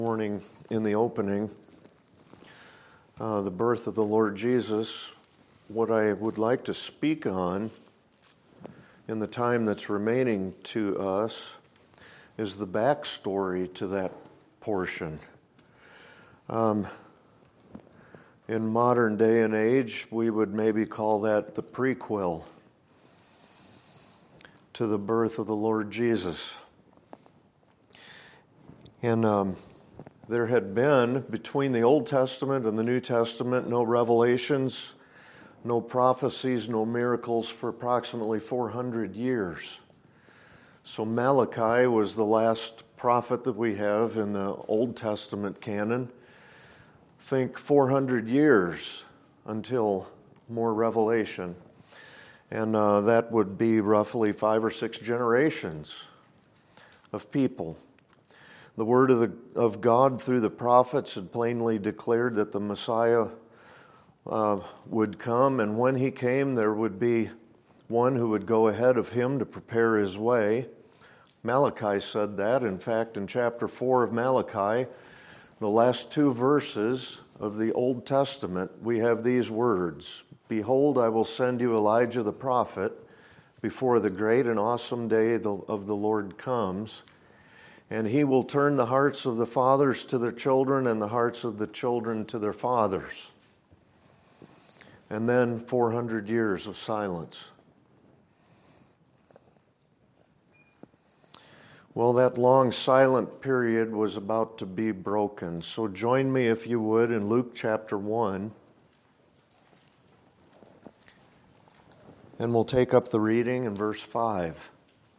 Morning in the opening, the birth of the Lord Jesus. What I would like to speak on in the time that's remaining to us is the backstory to that portion. In modern day and age, we would maybe call that the prequel to the birth of the Lord Jesus. And there had been, between the Old Testament and the New Testament, no revelations, no prophecies, no miracles for approximately 400 years. So Malachi was the last prophet that we have in the Old Testament canon. Think 400 years until more revelation. And that would be roughly 5 or 6 generations of people. The word of God through the prophets had plainly declared that the Messiah would come, and when he came, there would be one who would go ahead of him to prepare his way. Malachi said that. In fact, in chapter 4 of Malachi, the last 2 verses of the Old Testament, we have these words: "Behold, I will send you Elijah the prophet before the great and awesome day of the Lord comes. And he will turn the hearts of the fathers to their children and the hearts of the children to their fathers." And then 400 years of silence. Well, that long silent period was about to be broken. So join me, if you would, in Luke chapter 1. And we'll take up the reading in verse 5.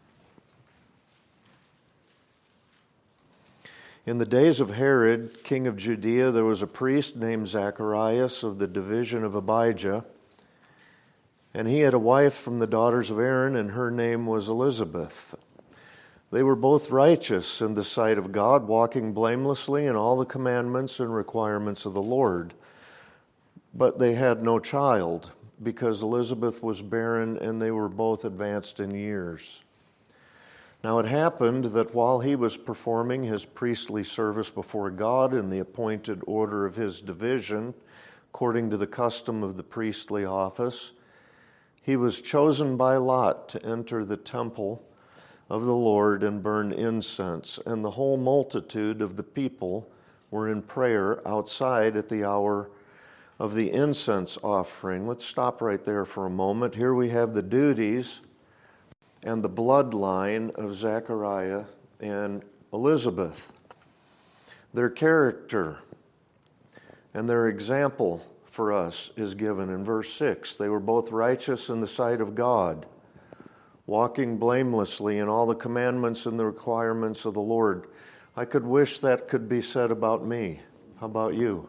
In the days of Herod, king of Judea, there was a priest named Zacharias of the division of Abijah, and he had a wife from the daughters of Aaron, and her name was Elizabeth. They were both righteous in the sight of God, walking blamelessly in all the commandments and requirements of the Lord. But they had no child, because Elizabeth was barren, and they were both advanced in years. Now it happened that while he was performing his priestly service before God in the appointed order of his division, according to the custom of the priestly office, he was chosen by lot to enter the temple of the Lord and burn incense, and the whole multitude of the people were in prayer outside at the hour of the incense offering. Let's stop right there for a moment. Here we have the duties and the bloodline of Zechariah and Elizabeth. Their character and their example for us is given in verse 6. They were both righteous in the sight of God, walking blamelessly in all the commandments and the requirements of the Lord. I could wish that could be said about me. How about you?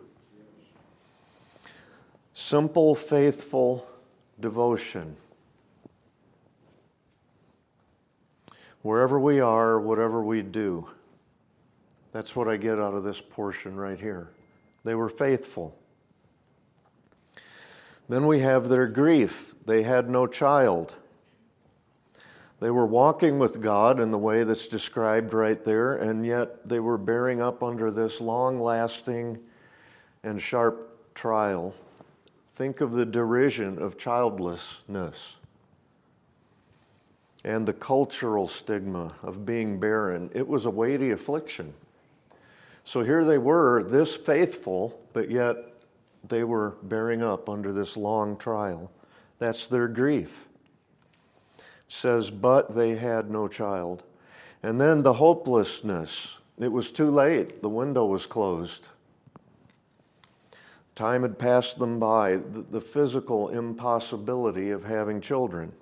Simple, faithful devotion. Wherever we are, whatever we do. That's what I get out of this portion right here. They were faithful. Then we have their grief. They had no child. They were walking with God in the way that's described right there, and yet they were bearing up under this long-lasting and sharp trial. Think of the derision of childlessness and the cultural stigma of being barren. It was a weighty affliction. So here they were, this faithful, but yet they were bearing up under this long trial. That's their grief. It says, but they had no child. And then the hopelessness. It was too late. The window was closed. Time had passed them by. The physical impossibility of having children.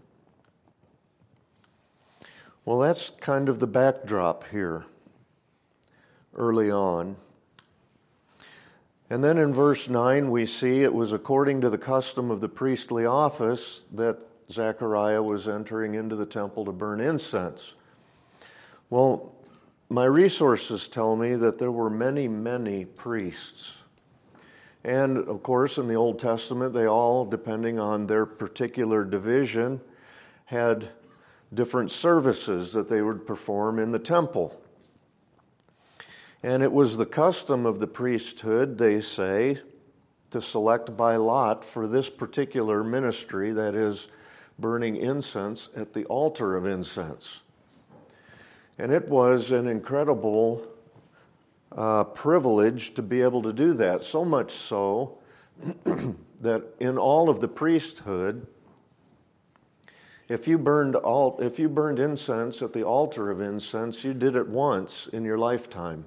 Well, that's kind of the backdrop here early on. And then in verse 9 we see it was according to the custom of the priestly office that Zechariah was entering into the temple to burn incense. Well, my resources tell me that there were many, many priests. And, of course, in the Old Testament, they all, depending on their particular division, had different services that they would perform in the temple. And it was the custom of the priesthood, they say, to select by lot for this particular ministry, that is, burning incense at the altar of incense. And it was an incredible privilege to be able to do that, so much so that in all of the priesthood, if you burned incense at the altar of incense, you did it once in your lifetime.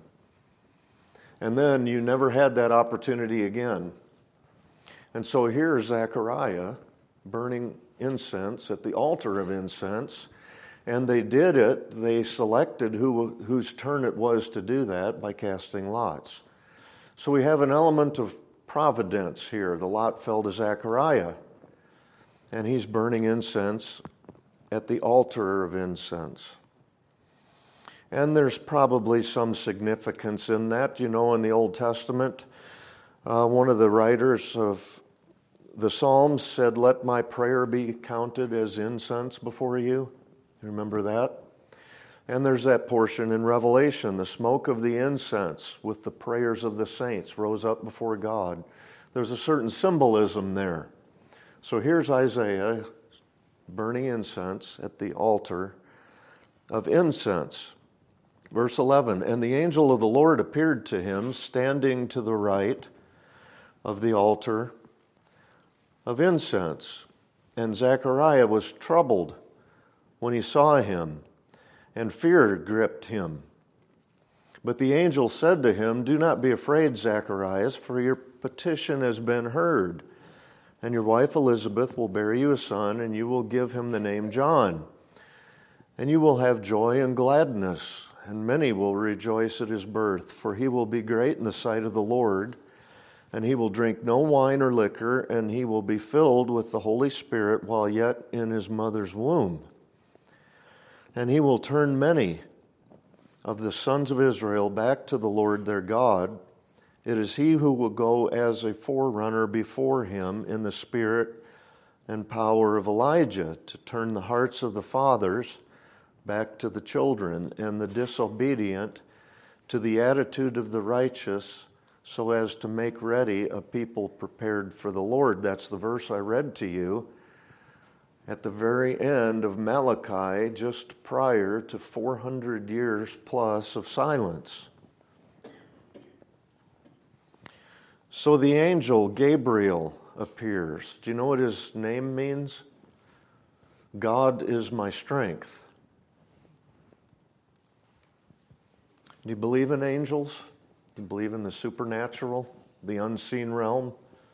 And then you never had that opportunity again. And so here's Zechariah burning incense at the altar of incense. And they did it, they selected whose turn it was to do that by casting lots. So we have an element of providence here. The lot fell to Zechariah, and he's burning incense at the altar of incense. And there's probably some significance in that. You know, in the Old Testament, one of the writers of the Psalms said, "Let my prayer be counted as incense before you." You remember that? And there's that portion in Revelation, the smoke of the incense with the prayers of the saints rose up before God. There's a certain symbolism there. So here's Isaiah burning incense at the altar of incense. Verse 11, "And the angel of the Lord appeared to him, standing to the right of the altar of incense. And Zechariah was troubled when he saw him, and fear gripped him. But the angel said to him, 'Do not be afraid, Zacharias, for your petition has been heard. And your wife Elizabeth will bear you a son, and you will give him the name John. And you will have joy and gladness, and many will rejoice at his birth, for he will be great in the sight of the Lord. And he will drink no wine or liquor, and he will be filled with the Holy Spirit while yet in his mother's womb. And he will turn many of the sons of Israel back to the Lord their God. It is he who will go as a forerunner before him in the spirit and power of Elijah, to turn the hearts of the fathers back to the children, and the disobedient to the attitude of the righteous, so as to make ready a people prepared for the Lord." That's the verse I read to you at the very end of Malachi, just prior to 400 years plus of silence. So the angel Gabriel appears. Do you know what his name means? God is my strength. Do you believe in angels? Do you believe in the supernatural, the unseen realm?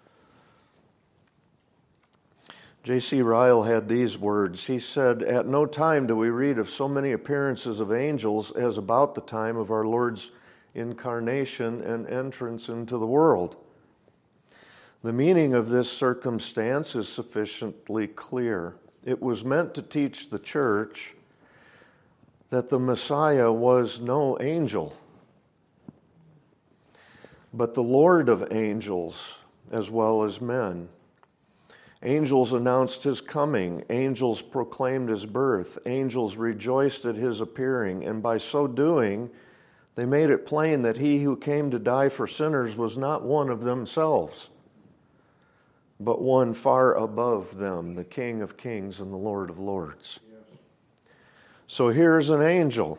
J.C. Ryle had these words. He said, "At no time do we read of so many appearances of angels as about the time of our Lord's incarnation and entrance into the world. The meaning of this circumstance is sufficiently clear. It was meant to teach the church that the Messiah was no angel, but the Lord of angels as well as men. Angels announced his coming. Angels proclaimed his birth. Angels rejoiced at his appearing. And by so doing, they made it plain that he who came to die for sinners was not one of themselves, but one far above them, the King of kings and the Lord of lords." Yes. So here's an angel.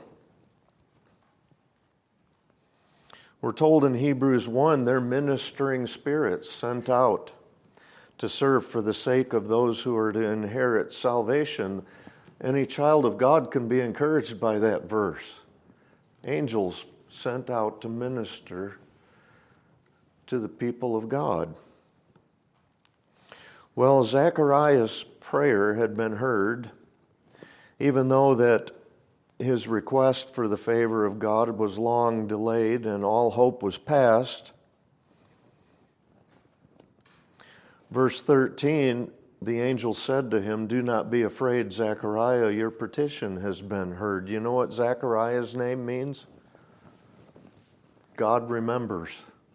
We're told in Hebrews 1, they're ministering spirits sent out to serve for the sake of those who are to inherit salvation. Any child of God can be encouraged by that verse. Angels sent out to minister to the people of God. Well, Zechariah's prayer had been heard, even though that his request for the favor of God was long delayed and all hope was past. Verse 13, the angel said to him, "Do not be afraid, Zechariah, your petition has been heard." You know what Zechariah's name means? God remembers.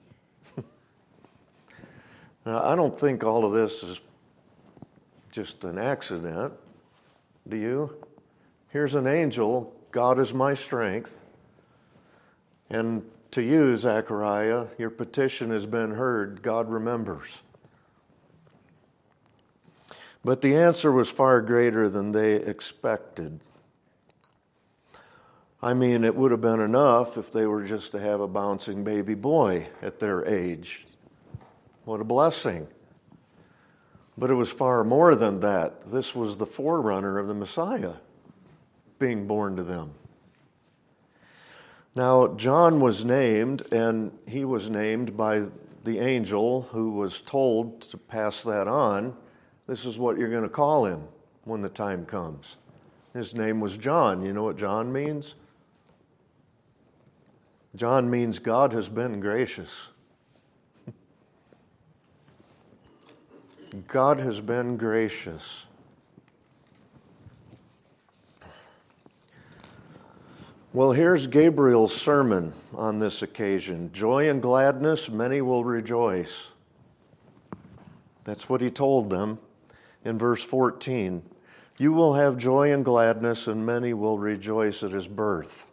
Now, I don't think all of this is just an accident. Do you? Here's an angel, God is my strength. And to you, Zechariah, your petition has been heard. God remembers. But the answer was far greater than they expected. I mean, it would have been enough if they were just to have a bouncing baby boy at their age. What a blessing. But it was far more than that. This was the forerunner of the Messiah being born to them. Now, John was named, and he was named by the angel who was told to pass that on. This is what you're going to call him when the time comes. His name was John. You know what John means? John means God has been gracious. God has been gracious. Well, here's Gabriel's sermon on this occasion. Joy and gladness, many will rejoice. That's what he told them in verse 14. You will have joy and gladness, and many will rejoice at his birth.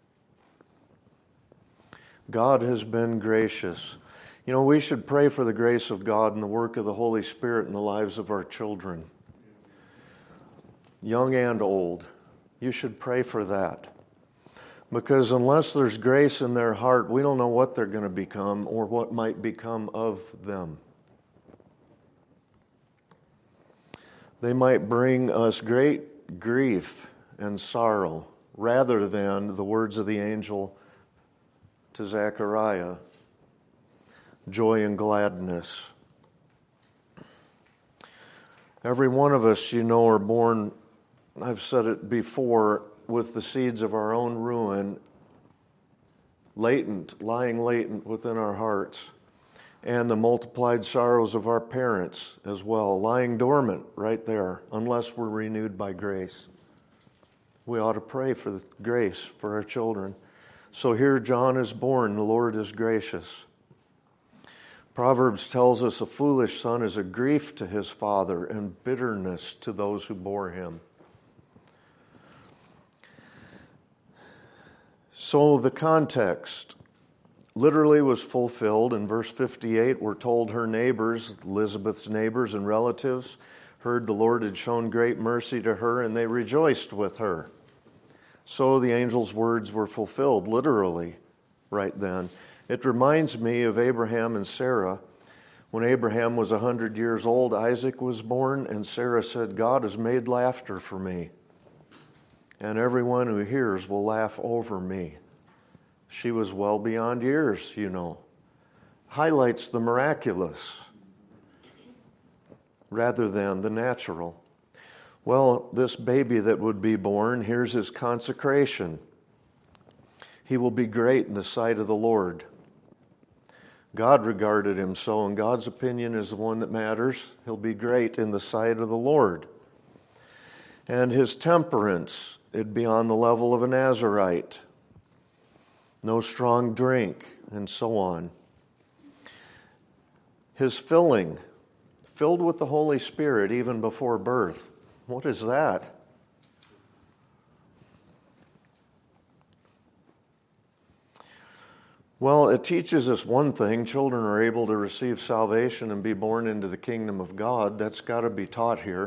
God has been gracious. You know, we should pray for the grace of God and the work of the Holy Spirit in the lives of our children, young and old. You should pray for that. Because unless there's grace in their heart, we don't know what they're going to become or what might become of them. They might bring us great grief and sorrow rather than the words of the angel to Zechariah, joy and gladness. Every one of us, you know, are born, I've said it before, with the seeds of our own ruin lying latent within our hearts, and the multiplied sorrows of our parents as well, lying dormant right there, unless we're renewed by grace. We ought to pray for the grace for our children. So here John is born, the Lord is gracious. Proverbs tells us a foolish son is a grief to his father and bitterness to those who bore him. So the context literally was fulfilled. In verse 58, we're told her neighbors, Elizabeth's neighbors and relatives, heard the Lord had shown great mercy to her, and they rejoiced with her. So the angel's words were fulfilled, literally, right then. It reminds me of Abraham and Sarah. When Abraham was 100 years old, Isaac was born, and Sarah said, God has made laughter for me, and everyone who hears will laugh over me. She was well beyond years, you know. Highlights the miraculous rather than the natural. Well, this baby that would be born, here's his consecration. He will be great in the sight of the Lord. God regarded him so, and God's opinion is the one that matters. He'll be great in the sight of the Lord. And his temperance, it'd be on the level of a Nazirite. No strong drink, and so on. His filling, filled with the Holy Spirit even before birth. What is that? Well, it teaches us one thing. Children are able to receive salvation and be born into the kingdom of God. That's got to be taught here.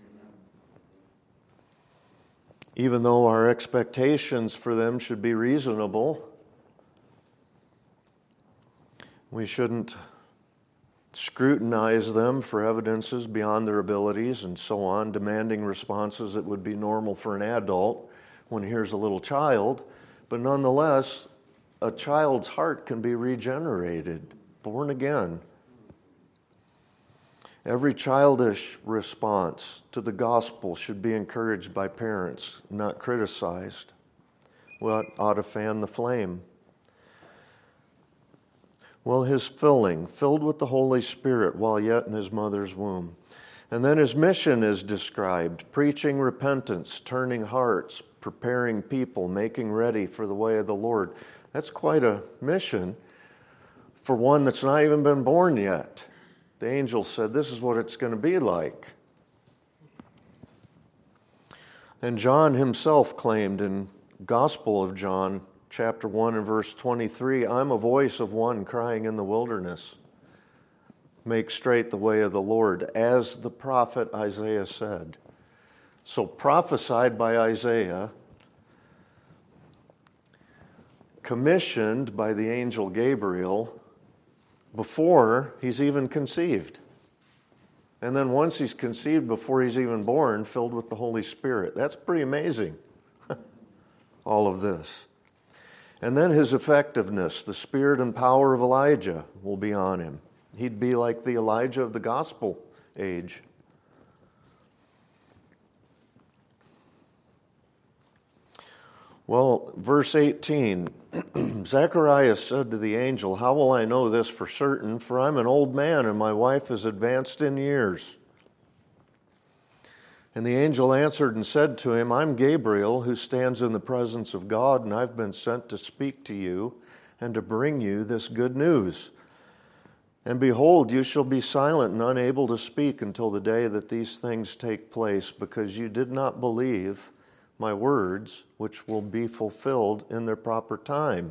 Even though our expectations for them should be reasonable, we shouldn't scrutinize them for evidences beyond their abilities and so on, demanding responses that would be normal for an adult when he hears a little child. But nonetheless, a child's heart can be regenerated, born again. Every childish response to the gospel should be encouraged by parents, not criticized. What ought to fan the flame? Well, his filling, filled with the Holy Spirit while yet in his mother's womb. And then his mission is described, preaching repentance, turning hearts, preparing people, making ready for the way of the Lord. That's quite a mission for one that's not even been born yet. The angel said, this is what it's going to be like. And John himself claimed in Gospel of John, chapter 1 and verse 23, I'm a voice of one crying in the wilderness, make straight the way of the Lord, as the prophet Isaiah said. So prophesied by Isaiah, commissioned by the angel Gabriel before he's even conceived. And then once he's conceived, before he's even born, filled with the Holy Spirit. That's pretty amazing, all of this. And then his effectiveness, the spirit and power of Elijah will be on him. He'd be like the Elijah of the gospel age. Well, verse 18, Zacharias said to the angel, how will I know this for certain? For I'm an old man and my wife is advanced in years. And the angel answered and said to him, I'm Gabriel, who stands in the presence of God, and I've been sent to speak to you and to bring you this good news. And behold, you shall be silent and unable to speak until the day that these things take place, because you did not believe my words, which will be fulfilled in their proper time.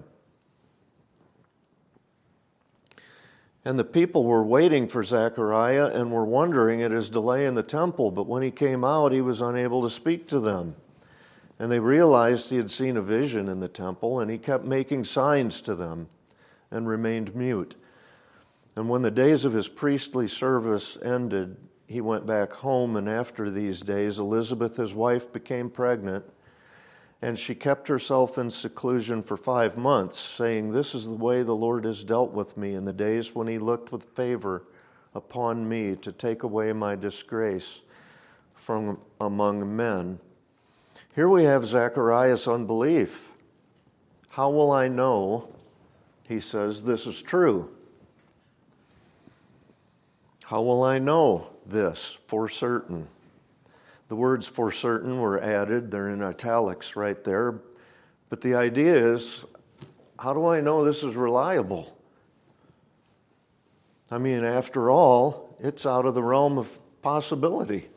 And the people were waiting for Zechariah and were wondering at his delay in the temple, but when he came out, he was unable to speak to them. And they realized he had seen a vision in the temple, and he kept making signs to them and remained mute. And when the days of his priestly service ended, he went back home, and after these days, Elizabeth, his wife, became pregnant, and she kept herself in seclusion for 5 months, saying, this is the way the Lord has dealt with me in the days when he looked with favor upon me to take away my disgrace from among men. Here we have Zacharias' unbelief. How will I know, he says, this is true? How will I know this for certain? The words for certain were added. They're in italics right there. But the idea is, how do I know this is reliable? I mean, after all, it's out of the realm of possibility.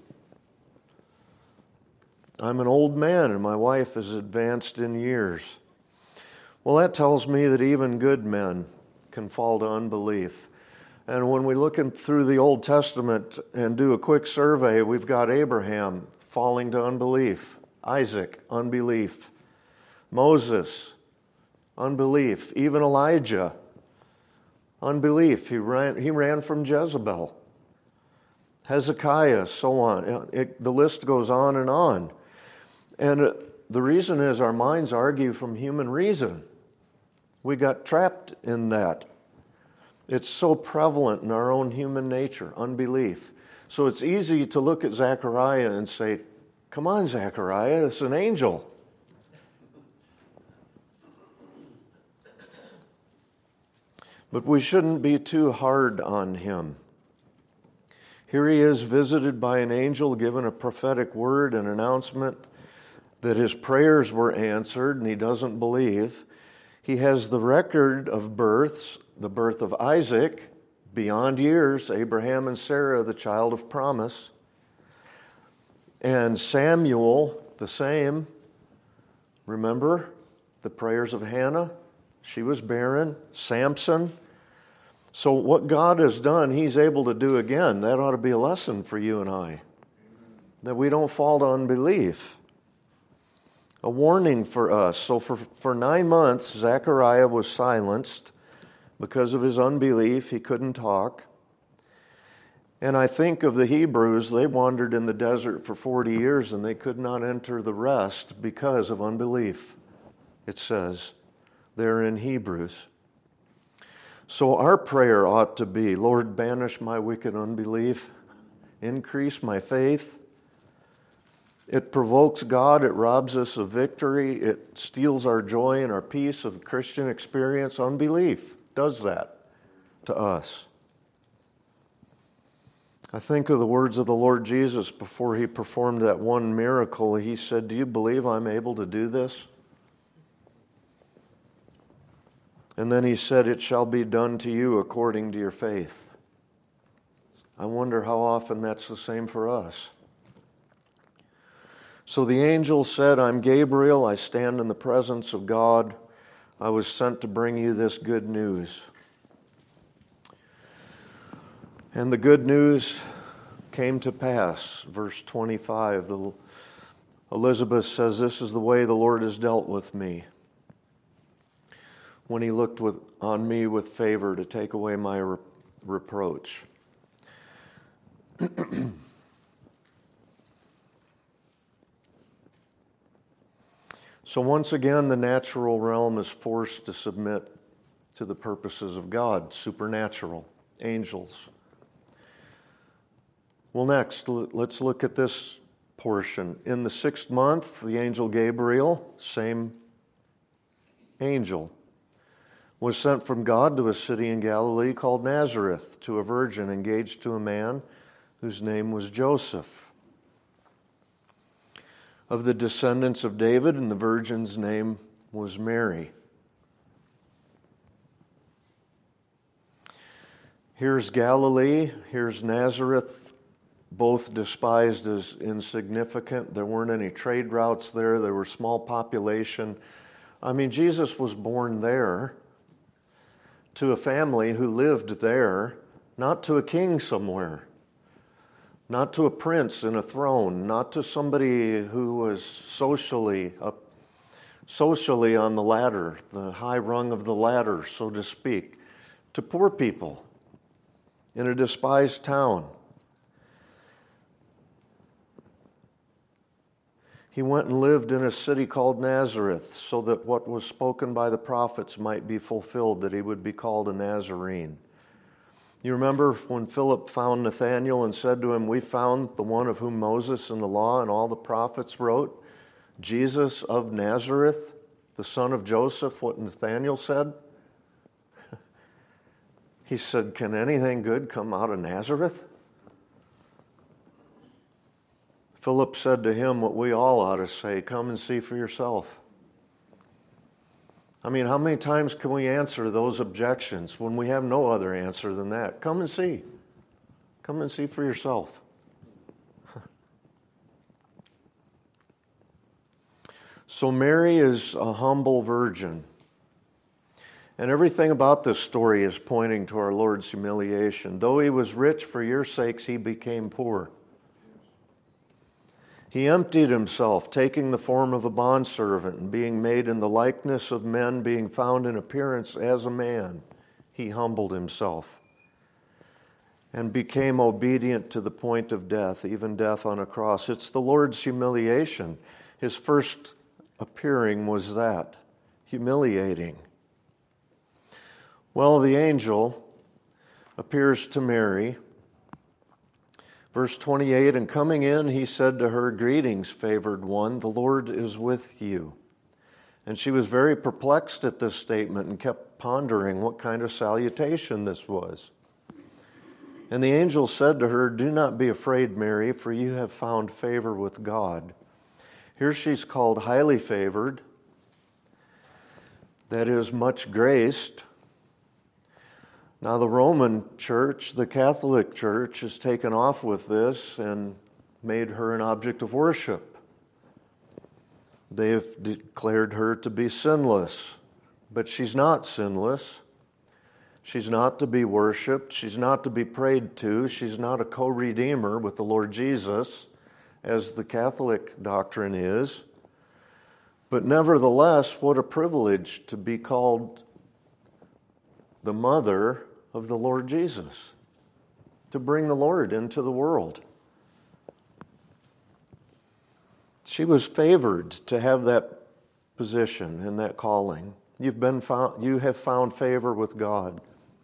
I'm an old man and my wife is advanced in years. Well, that tells me that even good men can fall to unbelief. And when we look through the Old Testament and do a quick survey, we've got Abraham falling to unbelief, Isaac, unbelief, Moses, unbelief, even Elijah, unbelief. He ran from Jezebel, Hezekiah, so on. The list goes on. And the reason is our minds argue from human reason. We got trapped in that. It's so prevalent in our own human nature, unbelief. So it's easy to look at Zechariah and say, come on, Zechariah, it's an angel. But we shouldn't be too hard on him. Here he is visited by an angel, given a prophetic word, an announcement that his prayers were answered, and he doesn't believe. He has the record of births, the birth of Isaac, beyond years, Abraham and Sarah, the child of promise. And Samuel, the same. Remember the prayers of Hannah? She was barren. Samson. So what God has done, he's able to do again. That ought to be a lesson for you and I, that we don't fall to unbelief. A warning for us. So for 9 months, Zechariah was silenced. Because of his unbelief, he couldn't talk. And I think of the Hebrews, they wandered in the desert for 40 years and they could not enter the rest because of unbelief, it says there in Hebrews. So our prayer ought to be, Lord, banish my wicked unbelief, increase my faith. It provokes God, it robs us of victory, it steals our joy and our peace of Christian experience. Unbelief does that to us. I think of the words of the Lord Jesus before he performed that one miracle. He said, do you believe I'm able to do this? And then he said, it shall be done to you according to your faith. I wonder how often that's the same for us. So the angel said, I'm Gabriel, I stand in the presence of God. I was sent to bring you this good news. And the good news came to pass. Verse 25, Elizabeth says, "This is the way the Lord has dealt with me, when he looked on me with favor to take away my reproach." So once again, the natural realm is forced to submit to the purposes of God, supernatural, angels. Well, next, let's look at this portion. In the 6th month, the angel Gabriel, same angel, was sent from God to a city in Galilee called Nazareth, to a virgin engaged to a man whose name was Joseph, of the descendants of David, and the virgin's name was Mary. Here's Galilee, here's Nazareth, both despised as insignificant. There weren't any trade routes there. There were small population. I mean, Jesus was born there to a family who lived there, not to a king somewhere, not to a prince in a throne, not to somebody who was socially on the ladder, the high rung of the ladder, so to speak, to poor people in a despised town. He went and lived in a city called Nazareth so that what was spoken by the prophets might be fulfilled, that he would be called a Nazarene. You remember when Philip found Nathanael and said to him, "We found the one of whom Moses and the law and all the prophets wrote, Jesus of Nazareth, the son of Joseph," what Nathanael said? He said, "Can anything good come out of Nazareth?" Philip said to him what we all ought to say, "Come and see for yourself." I mean, how many times can we answer those objections when we have no other answer than that? Come and see. Come and see for yourself. So Mary is a humble virgin. And everything about this story is pointing to our Lord's humiliation. Though he was rich, for your sakes he became poor. He emptied himself, taking the form of a bondservant, and being made in the likeness of men, being found in appearance as a man, he humbled himself and became obedient to the point of death, even death on a cross. It's the Lord's humiliation. His first appearing was that, humiliating. Well, the angel appears to Mary. Verse 28, "And coming in, he said to her, 'Greetings, favored one, the Lord is with you.' And she was very perplexed at this statement and kept pondering what kind of salutation this was. And the angel said to her, 'Do not be afraid, Mary, for you have found favor with God.'" Here she's called highly favored, that is, much graced. Now the Roman Church, the Catholic Church, has taken off with this and made her an object of worship. They have declared her to be sinless, but she's not sinless. She's not to be worshiped. She's not to be prayed to. She's not a co-redeemer with the Lord Jesus, as the Catholic doctrine is. But nevertheless, what a privilege to be called the mother of the Lord Jesus, to bring the Lord into the world. She was favored to have that position and that calling. You have found favor with God.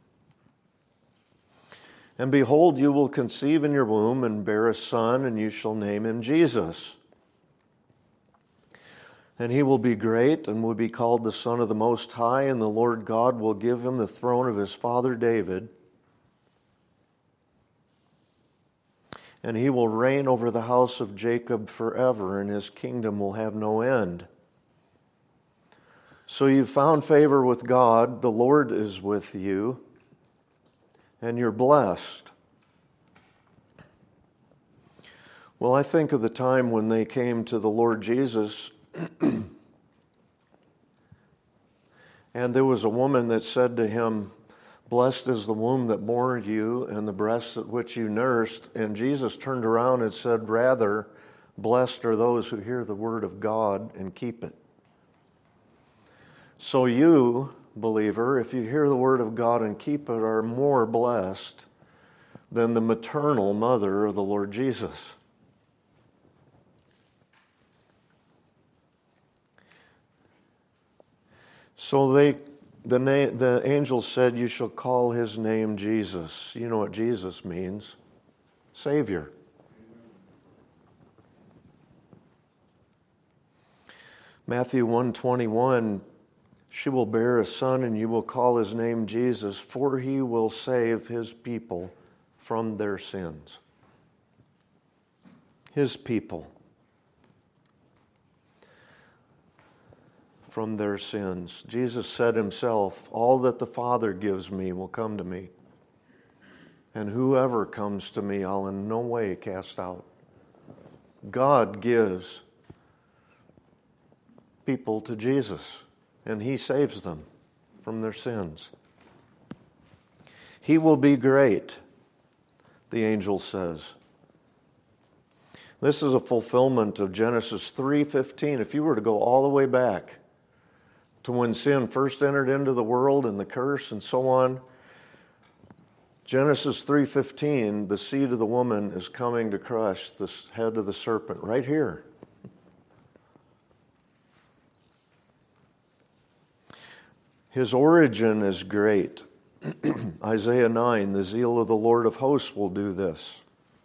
"And behold, you will conceive in your womb and bear a son, and you shall name him Jesus. And he will be great and will be called the Son of the Most High, and the Lord God will give him the throne of his father David. And he will reign over the house of Jacob forever, and his kingdom will have no end." So you've found favor with God, the Lord is with you, and you're blessed. Well, I think of the time when they came to the Lord Jesus And there was a woman that said to him, "Blessed is the womb that bore you and the breasts at which you nursed." And Jesus turned around and said, "Rather, blessed are those who hear the word of God and keep it." So you, believer, if you hear the word of God and keep it, are more blessed than the maternal mother of the Lord Jesus. So the angel said, "You shall call his name Jesus." You know what Jesus means? Savior. Matthew 1:21, "She will bear a son, and you will call his name Jesus, for he will save his people from their sins." His people from their sins. Jesus said himself, "All that the Father gives me will come to me, and whoever comes to me I'll in no way cast out." God gives people to Jesus, and he saves them from their sins. He will be great, the angel says. This is a fulfillment of Genesis 3:15. If you were to go all the way back to when sin first entered into the world and the curse and so on, Genesis 3:15, the seed of the woman is coming to crush the head of the serpent right here. His origin is great. Isaiah 9, "The zeal of the Lord of hosts will do this."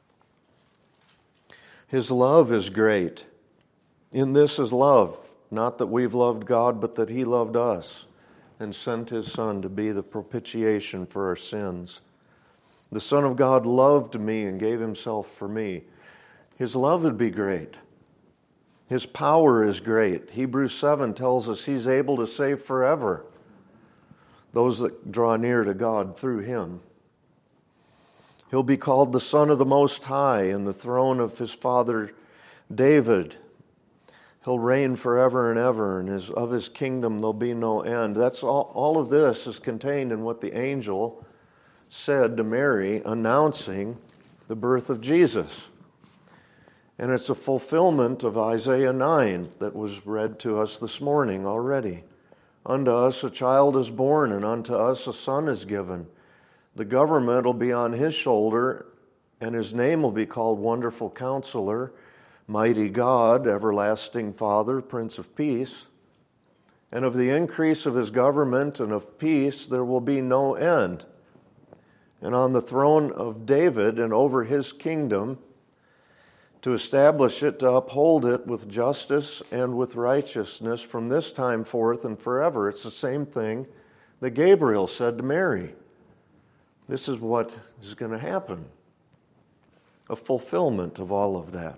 His love is great. In this is love, not that we've loved God, but that he loved us and sent his Son to be the propitiation for our sins. The Son of God loved me and gave himself for me. His love would be great. His power is great. Hebrews 7 tells us he's able to save forever those that draw near to God through him. He'll be called the Son of the Most High, and the throne of his father David. He'll reign forever and ever, and of his kingdom there'll be no end. That's all of this is contained in what the angel said to Mary, announcing the birth of Jesus. And it's a fulfillment of Isaiah 9 that was read to us this morning already. "Unto us a child is born, and unto us a son is given. The government will be on his shoulder, and his name will be called Wonderful Counselor, Mighty God, Everlasting Father, Prince of Peace. And of the increase of his government and of peace there will be no end. And on the throne of David and over his kingdom, to establish it, to uphold it with justice and with righteousness from this time forth and forever." It's the same thing that Gabriel said to Mary. This is what is going to happen. A fulfillment of all of that.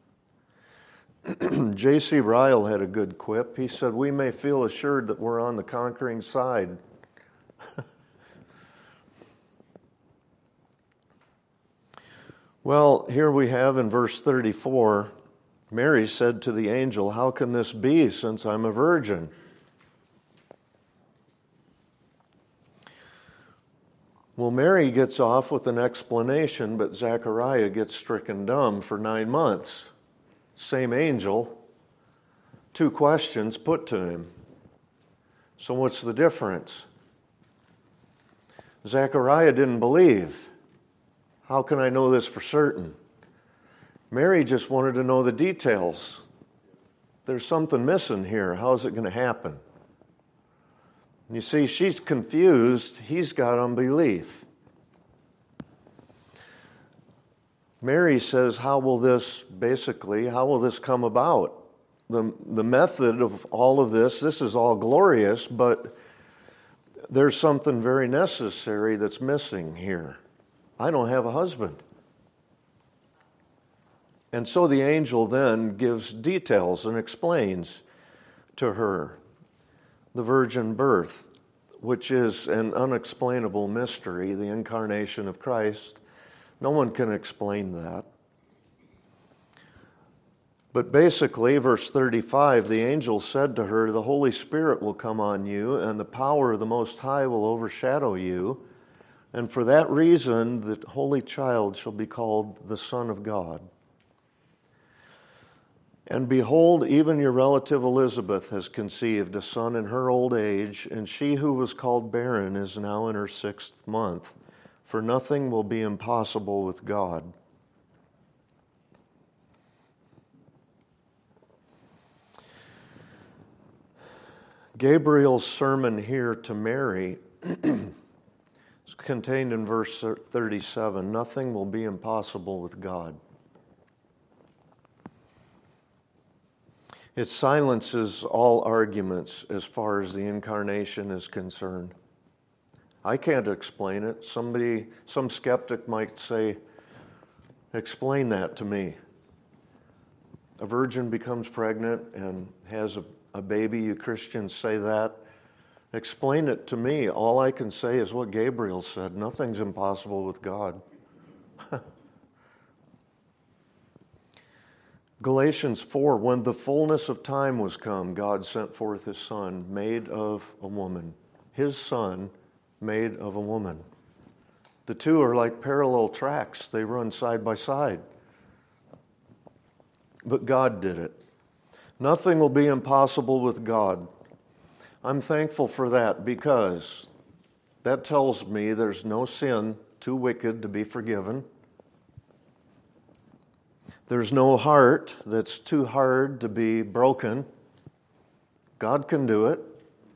J.C. Ryle had a good quip. He said, "We may feel assured that we're on the conquering side." Well, here we have in verse 34, Mary said to the angel, "How can this be, since I'm a virgin?" Well, Mary gets off with an explanation, but Zechariah gets stricken dumb for 9 months. Same angel, 2 questions put to him. So what's the difference? Zechariah didn't believe. How can I know this for certain? Mary just wanted to know the details. There's something missing here. How is it going to happen? You see, she's confused. He's got unbelief. Mary says, how will this come about? The method of all of this is all glorious, but there's something very necessary that's missing here. I don't have a husband. And so the angel then gives details and explains to her the virgin birth, which is an unexplainable mystery, the incarnation of Christ. No one can explain that. But basically, verse 35, the angel said to her, "The Holy Spirit will come on you, and the power of the Most High will overshadow you. And for that reason, the Holy Child shall be called the Son of God. And behold, even your relative Elizabeth has conceived a son in her old age, and she who was called barren is now in her 6th month, for nothing will be impossible with God." Gabriel's sermon here to Mary is contained in verse 37. Nothing will be impossible with God. It silences all arguments as far as the incarnation is concerned. I can't explain it. Some skeptic might say, "Explain that to me." A virgin becomes pregnant and has a baby. You Christians say that. Explain it to me. All I can say is what Gabriel said. Nothing's impossible with God. Galatians 4, when the fullness of time was come, God sent forth his Son, made of a woman. His Son, made of a woman. The two are like parallel tracks. They run side by side. But God did it. Nothing will be impossible with God. I'm thankful for that, because that tells me there's no sin too wicked to be forgiven. There's no heart that's too hard to be broken. God can do it.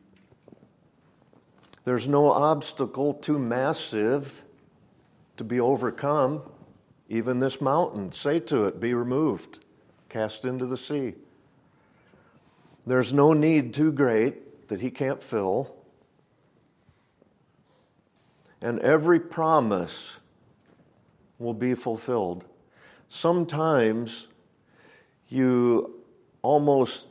There's no obstacle too massive to be overcome. Even this mountain, say to it, "Be removed, cast into the sea." There's no need too great that he can't fill. And every promise will be fulfilled. Sometimes you almost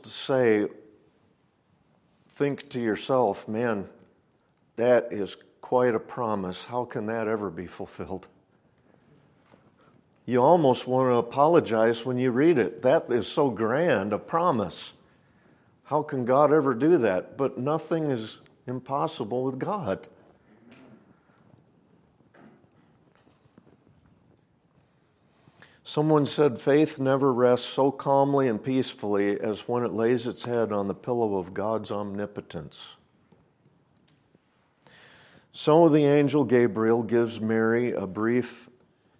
think to yourself, "Man, that is quite a promise. How can that ever be fulfilled?" You almost want to apologize when you read it. That is so grand, a promise. How can God ever do that? But nothing is impossible with God. Someone said faith never rests so calmly and peacefully as when it lays its head on the pillow of God's omnipotence. So the angel Gabriel gives Mary a brief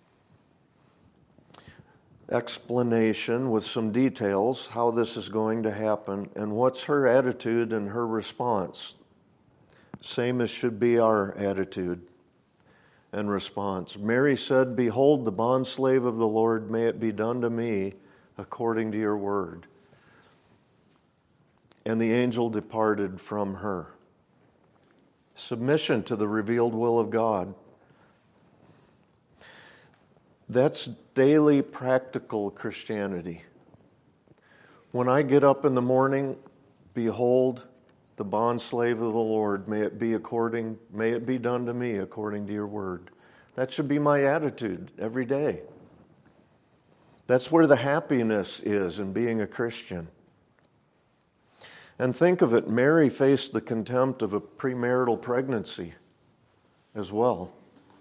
explanation with some details how this is going to happen and what's her attitude and her response. Same as should be our attitude and response. Mary said, "Behold, the bondslave of the Lord, may it be done to me according to your word." And the angel departed from her. Submission to the revealed will of God. That's daily practical Christianity. When I get up in the morning, behold, the bondslave of the Lord, may it be done to me according to your word. That should be my attitude every day. That's where the happiness is in being a Christian. And think of it, Mary faced the contempt of a premarital pregnancy as well.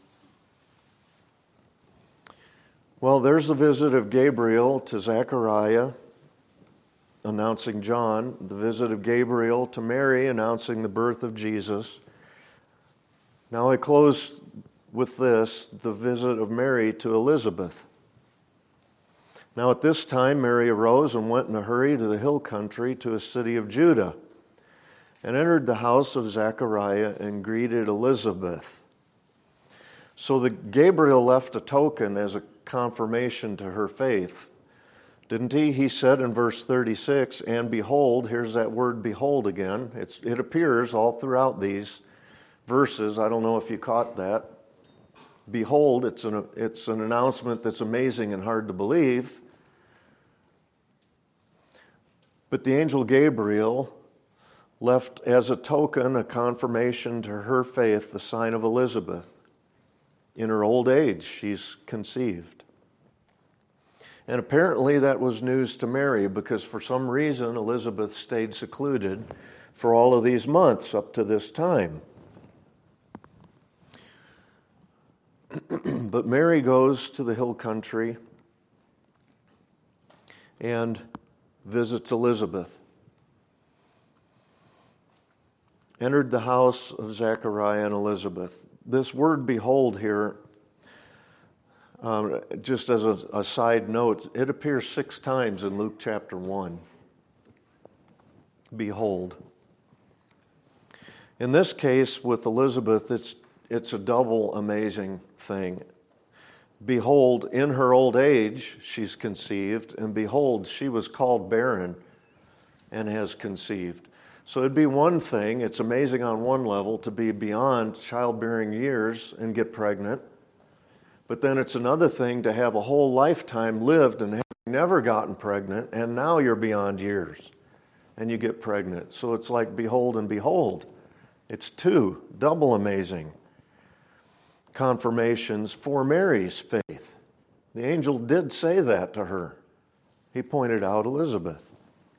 Well, there's the visit of Gabriel to Zechariah, announcing John, the visit of Gabriel to Mary, announcing the birth of Jesus. Now I close with this, the visit of Mary to Elizabeth. Now at this time, Mary arose and went in a hurry to the hill country to a city of Judah, and entered the house of Zechariah and greeted Elizabeth. So Gabriel left a token as a confirmation to her faith. Didn't he? He said in verse 36, "And behold," here's that word behold again. It appears all throughout these verses. I don't know if you caught that. Behold, it's an announcement that's amazing and hard to believe. But the angel Gabriel left as a token, a confirmation to her faith, the sign of Elizabeth. In her old age, she's conceived. And apparently that was news to Mary, because for some reason Elizabeth stayed secluded for all of these months up to this time. But Mary goes to the hill country and visits Elizabeth. Entered the house of Zechariah and Elizabeth. This word behold here, just as a side note, it appears 6 times in Luke chapter 1. Behold. In this case with Elizabeth, it's a double amazing thing. Behold, in her old age she's conceived, and behold, she was called barren and has conceived. So it'd be one thing, it's amazing on one level to be beyond childbearing years and get pregnant. But then it's another thing to have a whole lifetime lived and have never gotten pregnant, and now you're beyond years and you get pregnant. So it's like behold and behold. It's 2, double amazing confirmations for Mary's faith. The angel did say that to her. He pointed out Elizabeth.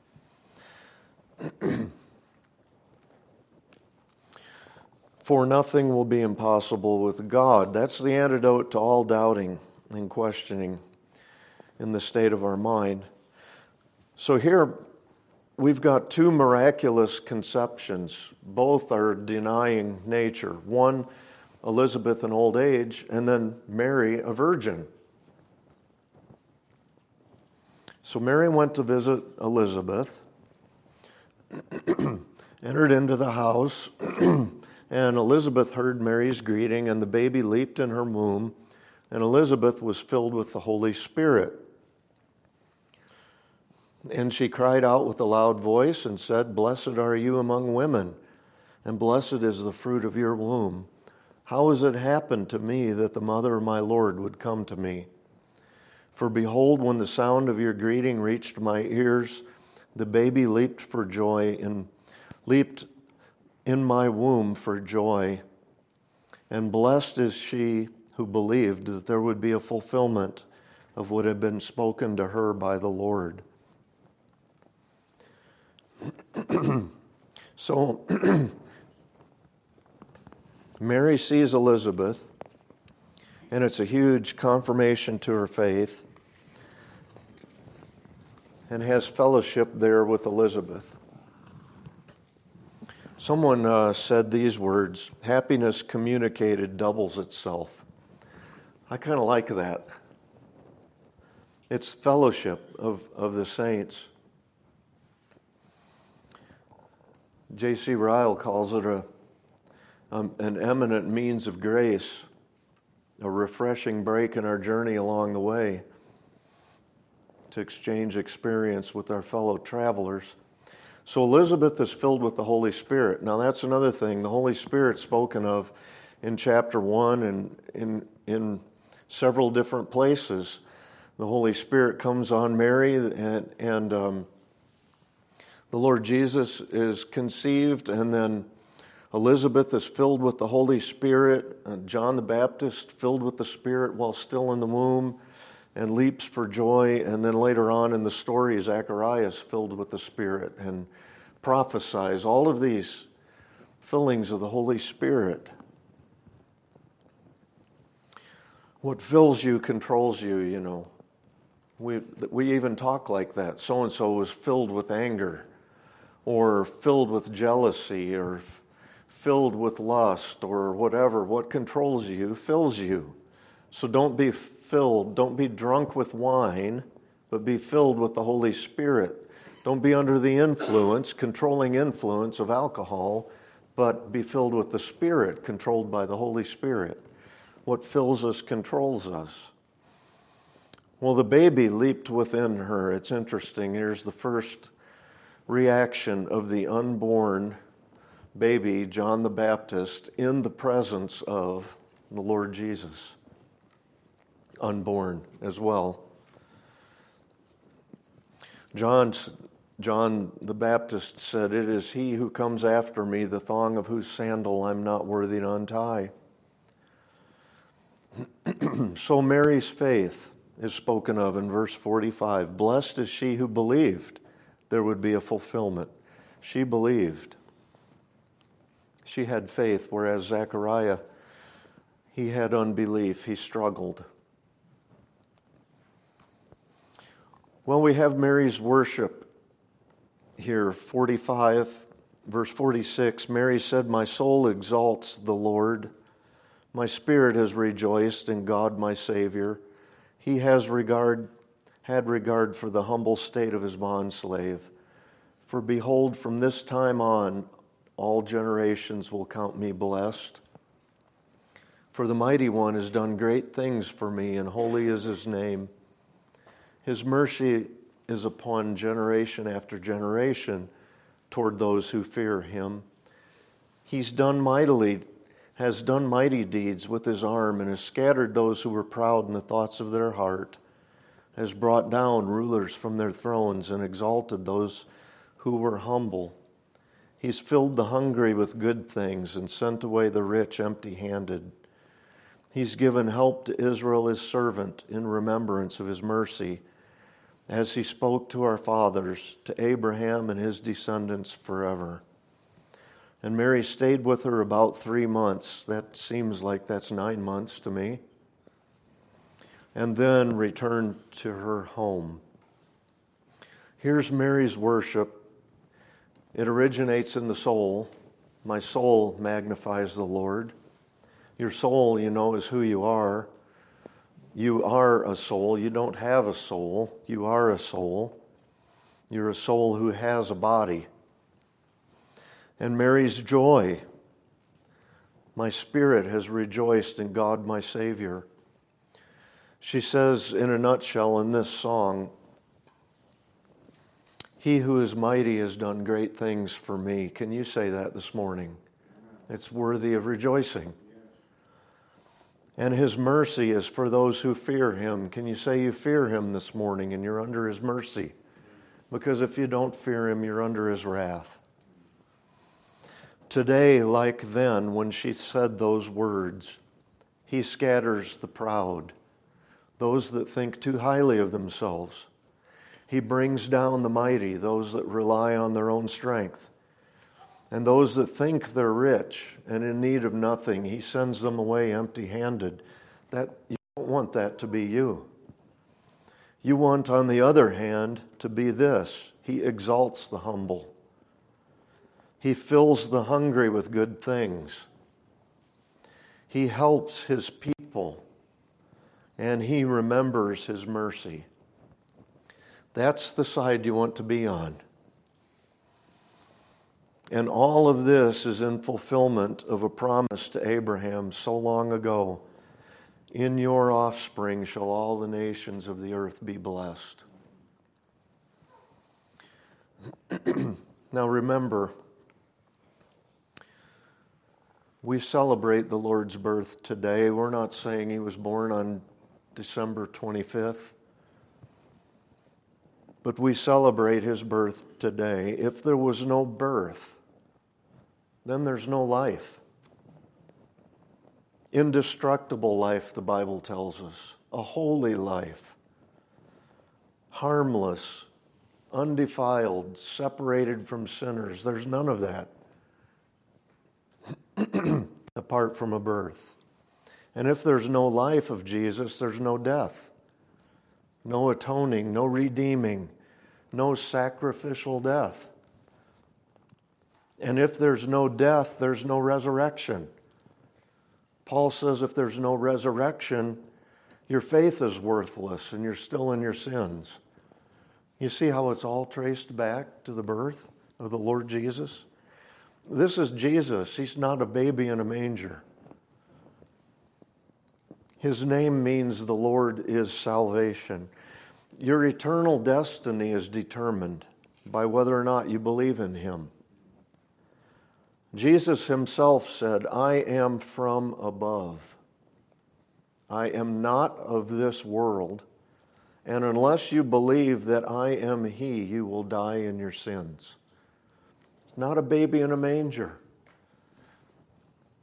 For nothing will be impossible with God. That's the antidote to all doubting and questioning in the state of our mind. So here we've got 2 miraculous conceptions. Both are denying nature. One, Elizabeth in old age, and then Mary, a virgin. So Mary went to visit Elizabeth, entered into the house, and Elizabeth heard Mary's greeting, and the baby leaped in her womb, and Elizabeth was filled with the Holy Spirit. And she cried out with a loud voice and said, "Blessed are you among women, and blessed is the fruit of your womb. How has it happened to me that the mother of my Lord would come to me? For behold, when the sound of your greeting reached my ears, the baby leaped in my womb for joy. And blessed is she who believed that there would be a fulfillment of what had been spoken to her by the Lord." So Mary sees Elizabeth, and it's a huge confirmation to her faith, and has fellowship there with Elizabeth. Someone said these words, "Happiness communicated doubles itself." I kind of like that. It's fellowship of the saints. J.C. Ryle calls it an eminent means of grace, a refreshing break in our journey along the way to exchange experience with our fellow travelers. So Elizabeth is filled with the Holy Spirit. Now that's another thing. The Holy Spirit spoken of in chapter 1 and in several different places. The Holy Spirit comes on Mary, and the Lord Jesus is conceived, and then Elizabeth is filled with the Holy Spirit. John the Baptist filled with the Spirit while still in the womb and leaps for joy. And then later on in the story, Zacharias filled with the Spirit and prophesies. All of these fillings of the Holy Spirit. What fills you controls you, you know. We even talk like that. So-and-so was filled with anger, or filled with jealousy, or filled with lust, or whatever. What controls you fills you. So don't be filled, don't be drunk with wine, but be filled with the Holy Spirit. Don't be under the influence, controlling influence of alcohol, but be filled with the Spirit, controlled by the Holy Spirit. What fills us controls us. Well, the baby leaped within her. It's interesting. Here's the first reaction of the unborn baby, John the Baptist, in the presence of the Lord Jesus. Unborn as well. John the Baptist said, "It is he who comes after me, the thong of whose sandal I'm not worthy to untie." So Mary's faith is spoken of in verse 45. Blessed is she who believed there would be a fulfillment. She believed. She had faith, whereas Zechariah, he had unbelief. He struggled. Well, we have Mary's worship here, 45, verse 46. Mary said, my soul exalts the Lord. My spirit has rejoiced in God my Savior. He has had regard for the humble state of his bondslave. For behold, from this time on, all generations will count me blessed. For the Mighty One has done great things for me, and holy is his name. His mercy is upon generation after generation toward those who fear him. Has done mighty deeds with his arm, and has scattered those who were proud in the thoughts of their heart, has brought down rulers from their thrones and exalted those who were humble. He's filled the hungry with good things and sent away the rich empty-handed. He's given help to Israel his servant in remembrance of his mercy, as he spoke to our fathers, to Abraham and his descendants forever. And Mary stayed with her about 3 months. That seems like that's 9 months to me. And then returned to her home. Here's Mary's worship. It originates in the soul. My soul magnifies the Lord. Your soul, you know, is who you are. You are a soul. You don't have a soul. You are a soul. You're a soul who has a body. And Mary's joy. My spirit has rejoiced in God my Savior. She says in a nutshell in this song, he who is mighty has done great things for me. Can you say that this morning? It's worthy of rejoicing. And his mercy is for those who fear him. Can you say you fear him this morning and you're under his mercy? Because if you don't fear him, you're under his wrath. Today, like then, when she said those words, he scatters the proud, those that think too highly of themselves. He brings down the mighty, those that rely on their own strength. And those that think they're rich and in need of nothing, he sends them away empty-handed. You don't want that to be you. You want, on the other hand, to be this. He exalts the humble. He fills the hungry with good things. He helps his people, and he remembers his mercy. That's the side you want to be on. And all of this is in fulfillment of a promise to Abraham so long ago. In your offspring shall all the nations of the earth be blessed. Now remember, we celebrate the Lord's birth today. We're not saying he was born on December 25th. But we celebrate his birth today. If there was no birth, then there's no life. Indestructible life, the Bible tells us. A holy life. Harmless, undefiled, separated from sinners. There's none of that apart from a birth. And if there's no life of Jesus, there's no death. No atoning, no redeeming, no sacrificial death. And if there's no death, there's no resurrection. Paul says if there's no resurrection, your faith is worthless and you're still in your sins. You see how it's all traced back to the birth of the Lord Jesus? This is Jesus. He's not a baby in a manger. His name means the Lord is salvation. Your eternal destiny is determined by whether or not you believe in him. Jesus himself said, I am from above. I am not of this world, and unless you believe that I am he, you will die in your sins. It's not a baby in a manger.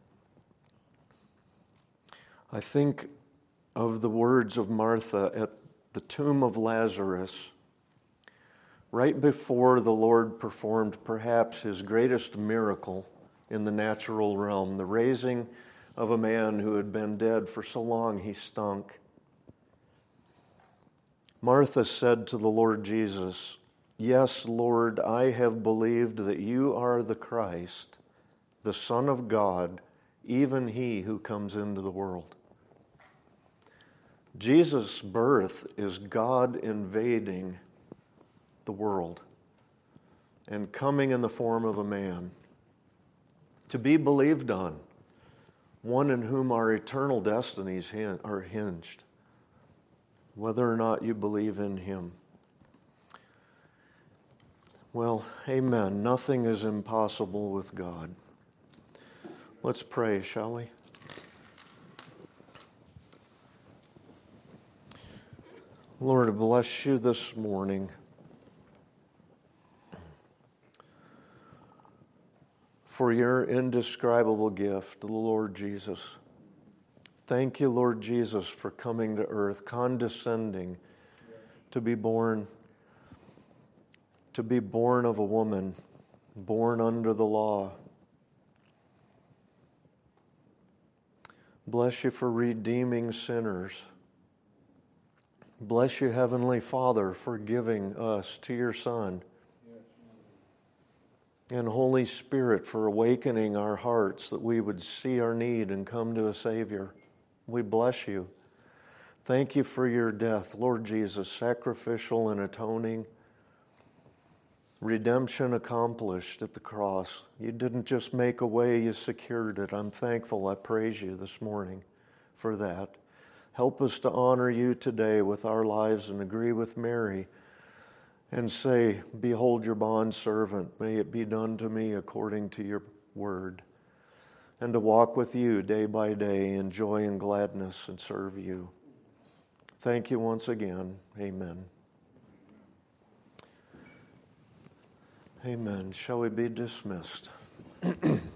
I think of the words of Martha at the tomb of Lazarus, right before the Lord performed perhaps his greatest miracle in the natural realm, the raising of a man who had been dead for so long he stunk. Martha said to the Lord Jesus, "Yes, Lord, I have believed that you are the Christ, the Son of God, even he who comes into the world." Jesus' birth is God invading the world and coming in the form of a man to be believed on, one in whom our eternal destinies are hinged, whether or not you believe in him. Well, amen. Nothing is impossible with God. Let's pray, shall we? Lord, I bless you this morning for your indescribable gift, the Lord Jesus. Thank you, Lord Jesus, for coming to earth, condescending to be born of a woman, born under the law. Bless you for redeeming sinners. Bless you, Heavenly Father, for giving us to your Son. And Holy Spirit, for awakening our hearts that we would see our need and come to a Savior. We bless you. Thank you for your death, Lord Jesus, sacrificial and atoning. Redemption accomplished at the cross. You didn't just make a way, you secured it. I'm thankful. I praise you this morning for that. Help us to honor you today with our lives and agree with Mary and say, "Behold your bondservant, may it be done to me according to your word." And to walk with you day by day in joy and gladness and serve you. Thank you once again. Amen. Amen. Shall we be dismissed?